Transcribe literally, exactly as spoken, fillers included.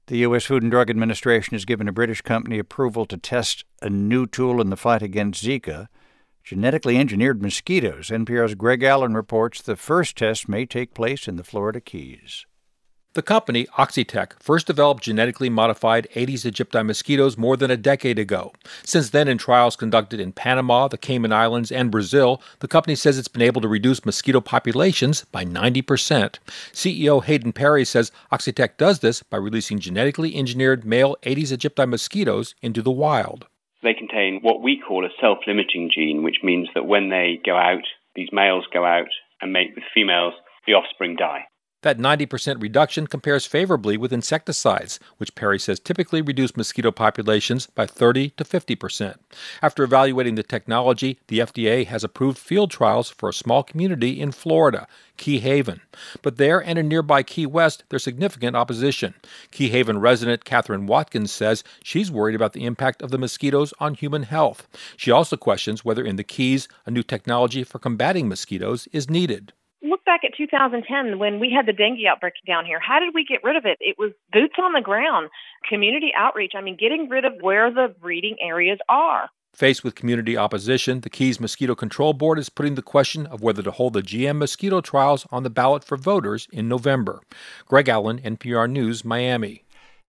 The U S Food and Drug Administration has given a British company approval to test a new tool in the fight against Zika, genetically engineered mosquitoes. N P R's Greg Allen reports the first test may take place in the Florida Keys. The company, Oxitec, first developed genetically modified Aedes aegypti mosquitoes more than a decade ago. Since then, in trials conducted in Panama, the Cayman Islands, and Brazil, the company says it's been able to reduce mosquito populations by ninety percent. C E O Hayden Perry says Oxitec does this by releasing genetically engineered male Aedes aegypti mosquitoes into the wild. They contain what we call a self-limiting gene, which means that when they go out, these males go out and mate with females, the offspring die. That ninety percent reduction compares favorably with insecticides, which Perry says typically reduce mosquito populations by thirty to fifty percent. After evaluating the technology, the F D A has approved field trials for a small community in Florida, Key Haven. But there and in nearby Key West, there's significant opposition. Key Haven resident Catherine Watkins says she's worried about the impact of the mosquitoes on human health. She also questions whether in the Keys a new technology for combating mosquitoes is needed. Look back at two thousand ten when we had the dengue outbreak down here. How did we get rid of it? It was boots on the ground, community outreach. I mean, getting rid of where the breeding areas are. Faced with community opposition, the Keys Mosquito Control Board is putting the question of whether to hold the G M mosquito trials on the ballot for voters in November. Greg Allen, N P R News, Miami.